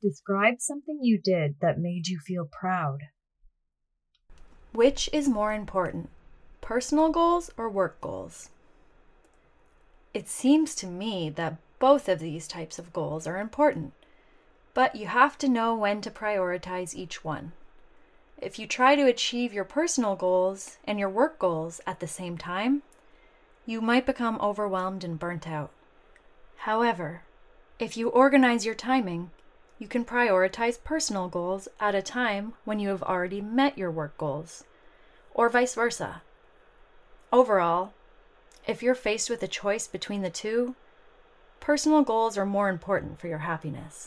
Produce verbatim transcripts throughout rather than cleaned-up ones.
Describe something you did that made you feel proud. Which is more important, personal goals or work goals? It seems to me that both of these types of goals are important, but you have to know when to prioritize each one. If you try to achieve your personal goals and your work goals at the same time, you might become overwhelmed and burnt out. However, if you organize your timing, you can prioritize personal goals at a time when you have already met your work goals, or vice versa. Overall, if you're faced with a choice between the two, personal goals are more important for your happiness.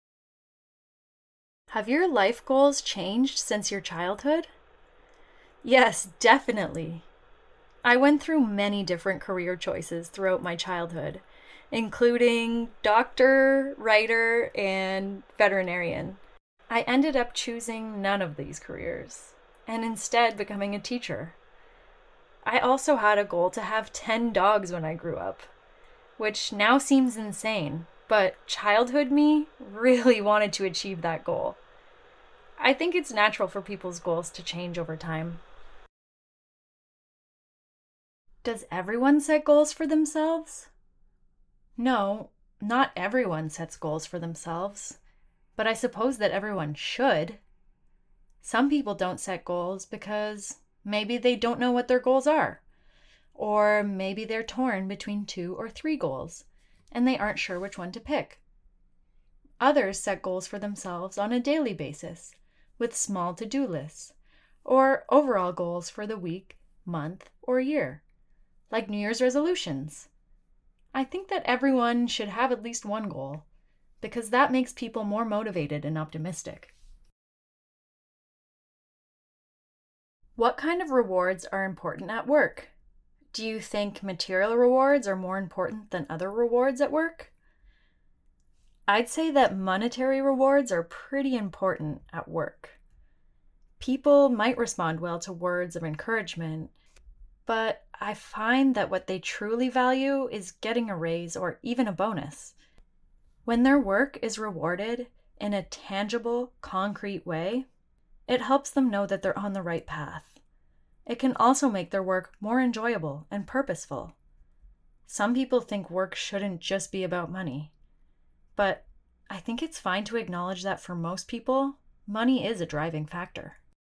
Have your life goals changed since your childhood? Yes, definitely. I went through many different career choices throughout my childhood, including doctor, writer, and veterinarian. I ended up choosing none of these careers, and instead becoming a teacher. I also had a goal to have ten dogs when I grew up, which now seems insane, but childhood me really wanted to achieve that goal. I think it's natural for people's goals to change over time. Does everyone set goals for themselves? No, not everyone sets goals for themselves, but I suppose that everyone should. Some people don't set goals because maybe they don't know what their goals are, or maybe they're torn between two or three goals, and they aren't sure which one to pick. Others set goals for themselves on a daily basis, with small to-do lists, or overall goals for the week, month, or year, like New Year's resolutions. I think that everyone should have at least one goal, because that makes people more motivated and optimistic. What kind of rewards are important at work? Do you think material rewards are more important than other rewards at work? I'd say that monetary rewards are pretty important at work. People might respond well to words of encouragement, but I find that what they truly value is getting a raise or even a bonus. When their work is rewarded in a tangible, concrete way, it helps them know that they're on the right path. It can also make their work more enjoyable and purposeful. Some people think work shouldn't just be about money, but I think it's fine to acknowledge that for most people, money is a driving factor.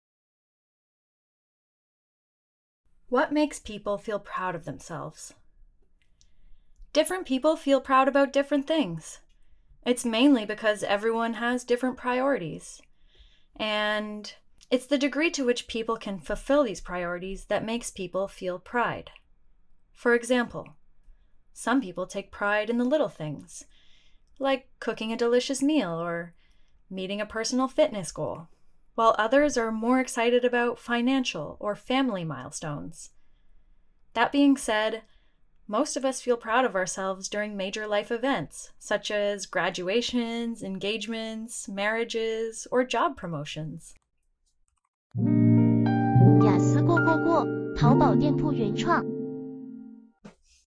What makes people feel proud of themselves? Different people feel proud about different things. It's mainly because everyone has different priorities. And it's the degree to which people can fulfill these priorities that makes people feel pride. For example, some people take pride in the little things, like cooking a delicious meal or meeting a personal fitness goal, while others are more excited about financial or family milestones. That being said, most of us feel proud of ourselves during major life events, such as graduations, engagements, marriages, or job promotions. 雅思过过过，淘宝店铺原创。